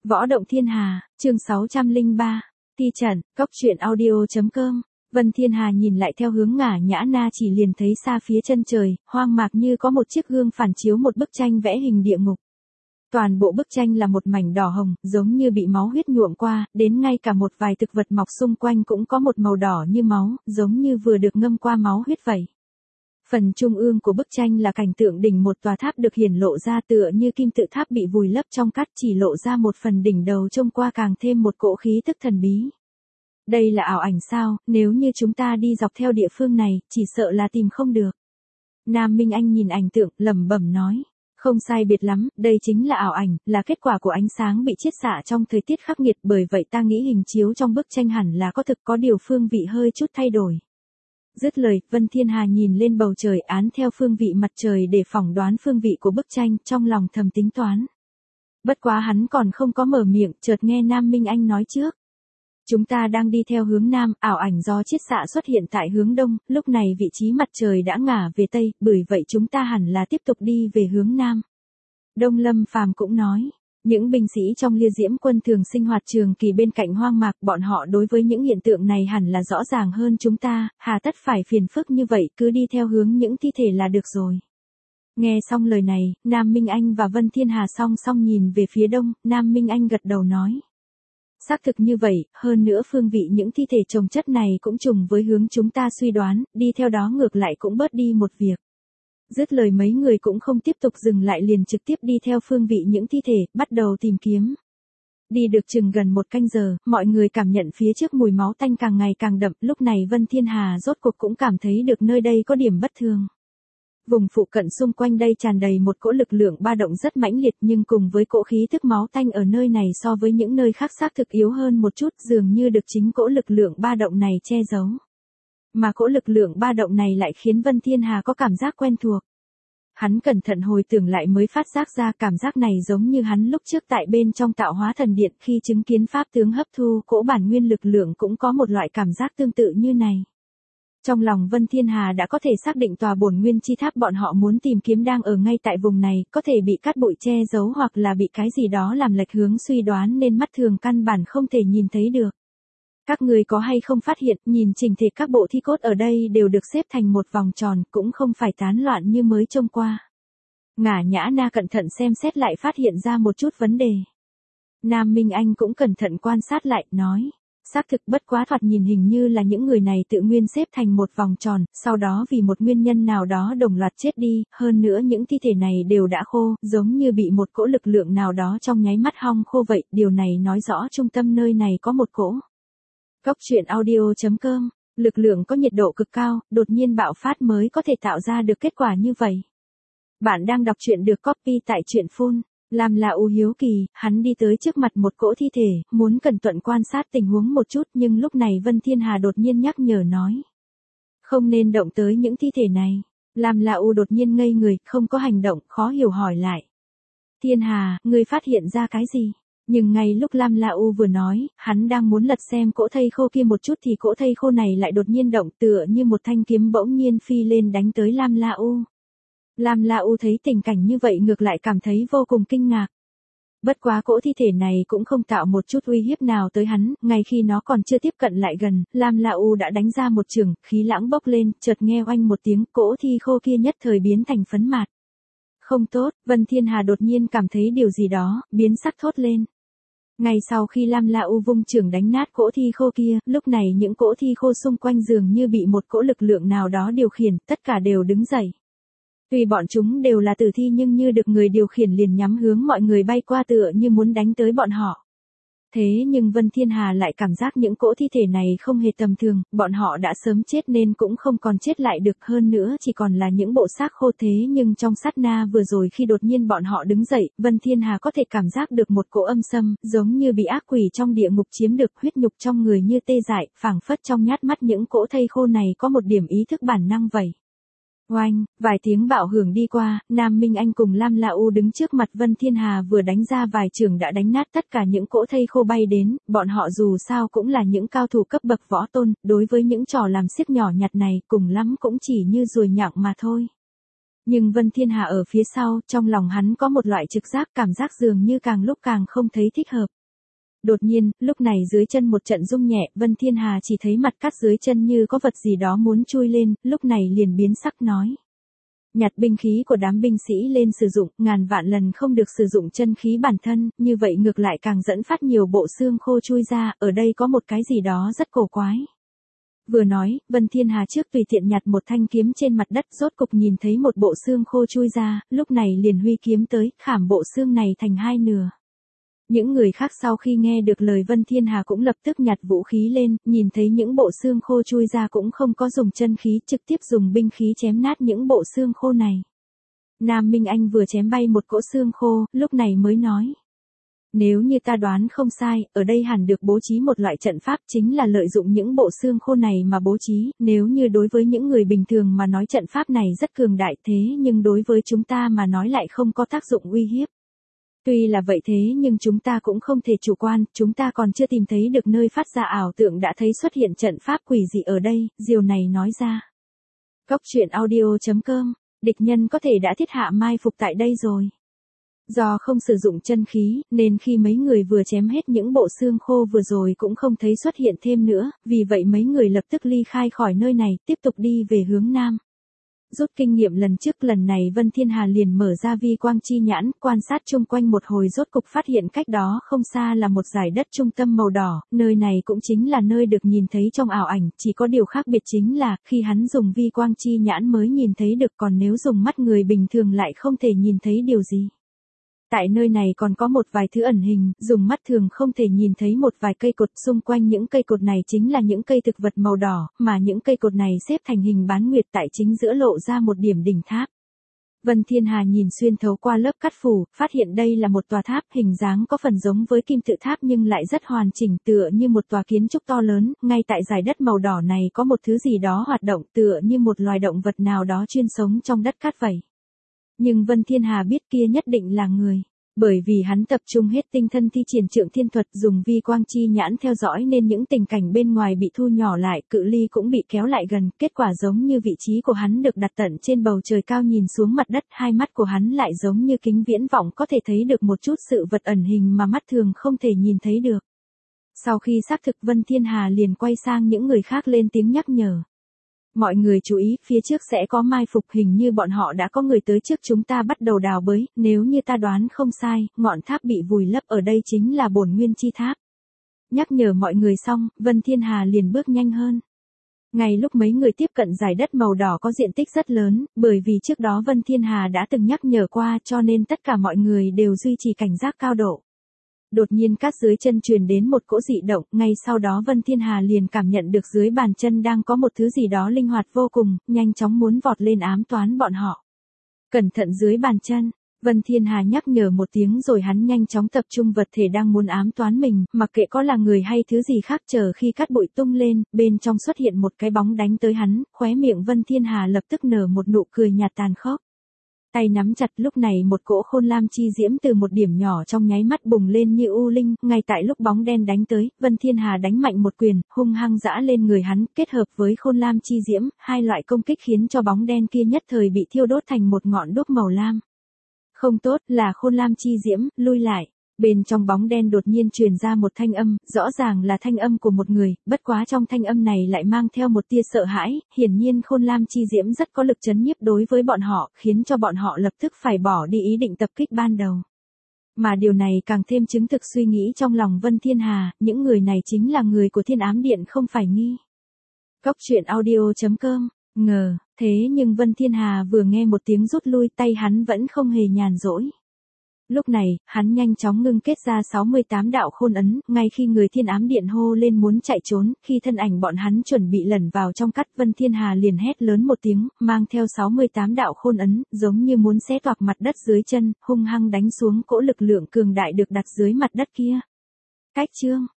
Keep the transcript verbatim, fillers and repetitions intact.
Võ động thiên hà, chương sáu trăm lẻ ba, ti trận, cốc truyện audio.com. Vân Thiên Hà nhìn lại theo hướng ngả nhã na chỉ liền thấy xa phía chân trời, hoang mạc như có một chiếc gương phản chiếu một bức tranh vẽ hình địa ngục. Toàn bộ bức tranh là một mảnh đỏ hồng, giống như bị máu huyết nhuộm qua, đến ngay cả một vài thực vật mọc xung quanh cũng có một màu đỏ như máu, giống như vừa được ngâm qua máu huyết vậy. Phần trung ương của bức tranh là cảnh tượng đỉnh một tòa tháp được hiển lộ ra tựa như kim tự tháp bị vùi lấp trong cát, chỉ lộ ra một phần đỉnh đầu trông qua càng thêm một cỗ khí tức thần bí. Đây là ảo ảnh sao, nếu như chúng ta đi dọc theo địa phương này, chỉ sợ là tìm không được. Nam Minh Anh nhìn ảnh tượng, lẩm bẩm nói. Không sai biệt lắm, đây chính là ảo ảnh, là kết quả của ánh sáng bị chiết xạ trong thời tiết khắc nghiệt, bởi vậy ta nghĩ hình chiếu trong bức tranh hẳn là có thực, có điều phương vị hơi chút thay đổi. Dứt lời, Vân Thiên Hà nhìn lên bầu trời án theo phương vị mặt trời để phỏng đoán phương vị của bức tranh, trong lòng thầm tính toán. Bất quá hắn còn không có mở miệng, chợt nghe Nam Minh Anh nói trước. Chúng ta đang đi theo hướng nam, ảo ảnh do chiết xạ xuất hiện tại hướng đông, lúc này vị trí mặt trời đã ngả về tây, bởi vậy chúng ta hẳn là tiếp tục đi về hướng nam. Đông Lâm Phàm cũng nói, những binh sĩ trong Lia Diễm quân thường sinh hoạt trường kỳ bên cạnh hoang mạc, bọn họ đối với những hiện tượng này hẳn là rõ ràng hơn chúng ta, hà tất phải phiền phức như vậy, cứ đi theo hướng những thi thể là được rồi. Nghe xong lời này, Nam Minh Anh và Vân Thiên Hà song song nhìn về phía đông, Nam Minh Anh gật đầu nói. Xác thực như vậy, hơn nữa phương vị những thi thể chồng chất này cũng trùng với hướng chúng ta suy đoán, đi theo đó ngược lại cũng bớt đi một việc. Dứt lời mấy người cũng không tiếp tục dừng lại liền trực tiếp đi theo phương vị những thi thể, bắt đầu tìm kiếm. Đi được chừng gần một canh giờ, mọi người cảm nhận phía trước mùi máu tanh càng ngày càng đậm, lúc này Vân Thiên Hà rốt cuộc cũng cảm thấy được nơi đây có điểm bất thường. Vùng phụ cận xung quanh đây tràn đầy một cỗ lực lượng ba động rất mãnh liệt, nhưng cùng với cỗ khí thức máu tanh ở nơi này so với những nơi khác xác thực yếu hơn một chút, dường như được chính cỗ lực lượng ba động này che giấu. Mà cỗ lực lượng ba động này lại khiến Vân Thiên Hà có cảm giác quen thuộc. Hắn cẩn thận hồi tưởng lại mới phát giác ra cảm giác này giống như hắn lúc trước tại bên trong tạo hóa thần điện khi chứng kiến pháp tướng hấp thu cỗ bản nguyên lực lượng cũng có một loại cảm giác tương tự như này. Trong lòng Vân Thiên Hà đã có thể xác định tòa bổn nguyên chi tháp bọn họ muốn tìm kiếm đang ở ngay tại vùng này, có thể bị cát bụi che giấu hoặc là bị cái gì đó làm lệch hướng suy đoán nên mắt thường căn bản không thể nhìn thấy được. Các người có hay không phát hiện, nhìn chỉnh thể các bộ thi cốt ở đây đều được xếp thành một vòng tròn, cũng không phải tán loạn như mới trông qua. Ngả nhã na cẩn thận xem xét lại phát hiện ra một chút vấn đề. Nam Minh Anh cũng cẩn thận quan sát lại, nói. Xác thực bất quá thoạt nhìn hình như là những người này tự nguyên xếp thành một vòng tròn, sau đó vì một nguyên nhân nào đó đồng loạt chết đi, hơn nữa những thi thể này đều đã khô, giống như bị một cỗ lực lượng nào đó trong nháy mắt hong khô vậy, điều này nói rõ trung tâm nơi này có một cỗ. Cốc truyện audio.com, lực lượng có nhiệt độ cực cao, đột nhiên bạo phát mới có thể tạo ra được kết quả như vậy. Bạn đang đọc truyện được copy tại truyện phun. Làm là U hiếu kỳ, hắn đi tới trước mặt một cỗ thi thể, muốn cẩn thận quan sát tình huống một chút, nhưng lúc này Vân Thiên Hà đột nhiên nhắc nhở nói. Không nên động tới những thi thể này. Làm là U đột nhiên ngây người, không có hành động, khó hiểu hỏi lại. Thiên Hà, ngươi phát hiện ra cái gì? Nhưng ngay lúc Lam La U vừa nói, hắn đang muốn lật xem cỗ thây khô kia một chút thì cỗ thây khô này lại đột nhiên động tựa như một thanh kiếm bỗng nhiên phi lên đánh tới Lam La U. Lam La U thấy tình cảnh như vậy ngược lại cảm thấy vô cùng kinh ngạc. Bất quá cỗ thi thể này cũng không tạo một chút uy hiếp nào tới hắn, ngay khi nó còn chưa tiếp cận lại gần, Lam La U đã đánh ra một chưởng, khí lãng bốc lên, chợt nghe oanh một tiếng, cỗ thi khô kia nhất thời biến thành phấn mạt. Không tốt, Vân Thiên Hà đột nhiên cảm thấy điều gì đó, biến sắc thốt lên. Ngay sau khi Lam La U vung chưởng đánh nát cỗ thi khô kia, lúc này những cỗ thi khô xung quanh dường như bị một cỗ lực lượng nào đó điều khiển, tất cả đều đứng dậy. Tuy bọn chúng đều là tử thi nhưng như được người điều khiển liền nhắm hướng mọi người bay qua tựa như muốn đánh tới bọn họ. Thế nhưng Vân Thiên Hà lại cảm giác những cỗ thi thể này không hề tầm thường, bọn họ đã sớm chết nên cũng không còn chết lại được, hơn nữa chỉ còn là những bộ xác khô thế nhưng trong sát na vừa rồi khi đột nhiên bọn họ đứng dậy, Vân Thiên Hà có thể cảm giác được một cỗ âm xâm, giống như bị ác quỷ trong địa ngục chiếm được, huyết nhục trong người như tê dại, phảng phất trong nhát mắt những cỗ thây khô này có một điểm ý thức bản năng vậy. Oanh, vài tiếng bạo hưởng đi qua, Nam Minh Anh cùng Lam La U đứng trước mặt Vân Thiên Hà vừa đánh ra vài chưởng đã đánh nát tất cả những cỗ thây khô bay đến, bọn họ dù sao cũng là những cao thủ cấp bậc võ tôn, đối với những trò làm xiếc nhỏ nhặt này cùng lắm cũng chỉ như ruồi nhặng mà thôi. Nhưng Vân Thiên Hà ở phía sau, trong lòng hắn có một loại trực giác, cảm giác dường như càng lúc càng không thấy thích hợp. Đột nhiên, lúc này dưới chân một trận rung nhẹ, Vân Thiên Hà chỉ thấy mặt cắt dưới chân như có vật gì đó muốn chui lên, lúc này liền biến sắc nói. Nhặt binh khí của đám binh sĩ lên sử dụng, ngàn vạn lần không được sử dụng chân khí bản thân, như vậy ngược lại càng dẫn phát nhiều bộ xương khô chui ra, ở đây có một cái gì đó rất cổ quái. Vừa nói, Vân Thiên Hà trước tùy tiện nhặt một thanh kiếm trên mặt đất, rốt cục nhìn thấy một bộ xương khô chui ra, lúc này liền huy kiếm tới, khảm bộ xương này thành hai nửa. Những người khác sau khi nghe được lời Vân Thiên Hà cũng lập tức nhặt vũ khí lên, nhìn thấy những bộ xương khô chui ra cũng không có dùng chân khí, trực tiếp dùng binh khí chém nát những bộ xương khô này. Nam Minh Anh vừa chém bay một cỗ xương khô, lúc này mới nói. Nếu như ta đoán không sai, ở đây hẳn được bố trí một loại trận pháp, chính là lợi dụng những bộ xương khô này mà bố trí, nếu như đối với những người bình thường mà nói trận pháp này rất cường đại, thế nhưng đối với chúng ta mà nói lại không có tác dụng uy hiếp. Tuy là vậy thế nhưng chúng ta cũng không thể chủ quan, chúng ta còn chưa tìm thấy được nơi phát ra ảo tượng đã thấy xuất hiện trận pháp quỷ dị ở đây, Diều này nói ra. Cốc truyện audio chấm com, địch nhân có thể đã thiết hạ mai phục tại đây rồi. Do không sử dụng chân khí, nên khi mấy người vừa chém hết những bộ xương khô vừa rồi cũng không thấy xuất hiện thêm nữa, vì vậy mấy người lập tức ly khai khỏi nơi này, tiếp tục đi về hướng nam. Rút kinh nghiệm lần trước, lần này Vân Thiên Hà liền mở ra vi quang chi nhãn, quan sát chung quanh một hồi, rốt cục phát hiện cách đó không xa là một dải đất trung tâm màu đỏ, nơi này cũng chính là nơi được nhìn thấy trong ảo ảnh, chỉ có điều khác biệt chính là, khi hắn dùng vi quang chi nhãn mới nhìn thấy được, còn nếu dùng mắt người bình thường lại không thể nhìn thấy điều gì. Tại nơi này còn có một vài thứ ẩn hình, dùng mắt thường không thể nhìn thấy một vài cây cột, xung quanh những cây cột này chính là những cây thực vật màu đỏ, mà những cây cột này xếp thành hình bán nguyệt, tại chính giữa lộ ra một điểm đỉnh tháp. Vân Thiên Hà nhìn xuyên thấu qua lớp cắt phủ, phát hiện đây là một tòa tháp, hình dáng có phần giống với kim tự tháp nhưng lại rất hoàn chỉnh, tựa như một tòa kiến trúc to lớn, ngay tại dải đất màu đỏ này có một thứ gì đó hoạt động, tựa như một loài động vật nào đó chuyên sống trong đất cát vậy. Nhưng Vân Thiên Hà biết kia nhất định là người, bởi vì hắn tập trung hết tinh thân thi triển Trượng Thiên thuật, dùng vi quang chi nhãn theo dõi nên những tình cảnh bên ngoài bị thu nhỏ lại, cự ly cũng bị kéo lại gần, kết quả giống như vị trí của hắn được đặt tận trên bầu trời cao, nhìn xuống mặt đất, hai mắt của hắn lại giống như kính viễn vọng, có thể thấy được một chút sự vật ẩn hình mà mắt thường không thể nhìn thấy được. Sau khi xác thực, Vân Thiên Hà liền quay sang những người khác lên tiếng nhắc nhở. Mọi người chú ý, phía trước sẽ có mai phục, hình như bọn họ đã có người tới trước chúng ta bắt đầu đào bới, nếu như ta đoán không sai, ngọn tháp bị vùi lấp ở đây chính là bổn nguyên chi tháp. Nhắc nhở mọi người xong, Vân Thiên Hà liền bước nhanh hơn. Ngay lúc mấy người tiếp cận dải đất màu đỏ có diện tích rất lớn, bởi vì trước đó Vân Thiên Hà đã từng nhắc nhở qua, cho nên tất cả mọi người đều duy trì cảnh giác cao độ. Đột nhiên cát dưới chân truyền đến một cỗ dị động, ngay sau đó Vân Thiên Hà liền cảm nhận được dưới bàn chân đang có một thứ gì đó linh hoạt vô cùng, nhanh chóng muốn vọt lên ám toán bọn họ. Cẩn thận dưới bàn chân, Vân Thiên Hà nhắc nhở một tiếng rồi hắn nhanh chóng tập trung vật thể đang muốn ám toán mình, mặc kệ có là người hay thứ gì khác, chờ khi cát bụi tung lên, bên trong xuất hiện một cái bóng đánh tới hắn, khóe miệng Vân Thiên Hà lập tức nở một nụ cười nhạt tàn khốc. Tay nắm chặt, lúc này một cỗ khôn lam chi diễm từ một điểm nhỏ trong nháy mắt bùng lên như u linh, ngay tại lúc bóng đen đánh tới, Vân Thiên Hà đánh mạnh một quyền, hung hăng giã lên người hắn, kết hợp với khôn lam chi diễm, hai loại công kích khiến cho bóng đen kia nhất thời bị thiêu đốt thành một ngọn đuốc màu lam. Không tốt, là khôn lam chi diễm, lui lại. Bên trong bóng đen đột nhiên truyền ra một thanh âm, rõ ràng là thanh âm của một người, bất quá trong thanh âm này lại mang theo một tia sợ hãi, hiển nhiên khôn lam chi diễm rất có lực chấn nhiếp đối với bọn họ, khiến cho bọn họ lập tức phải bỏ đi ý định tập kích ban đầu. Mà điều này càng thêm chứng thực suy nghĩ trong lòng Vân Thiên Hà, những người này chính là người của Thiên Ám Điện không phải nghi. Cốc truyện audio chấm com, ngờ, thế nhưng Vân Thiên Hà vừa nghe một tiếng rút lui, tay hắn vẫn không hề nhàn rỗi. Lúc này, hắn nhanh chóng ngưng kết ra sáu mươi tám đạo khôn ấn, ngay khi người Thiên Ám Điện hô lên muốn chạy trốn, khi thân ảnh bọn hắn chuẩn bị lẩn vào trong cát, Vân Thiên Hà liền hét lớn một tiếng, mang theo sáu mươi tám đạo khôn ấn, giống như muốn xé toạc mặt đất dưới chân, hung hăng đánh xuống cỗ lực lượng cường đại được đặt dưới mặt đất kia. Cách chương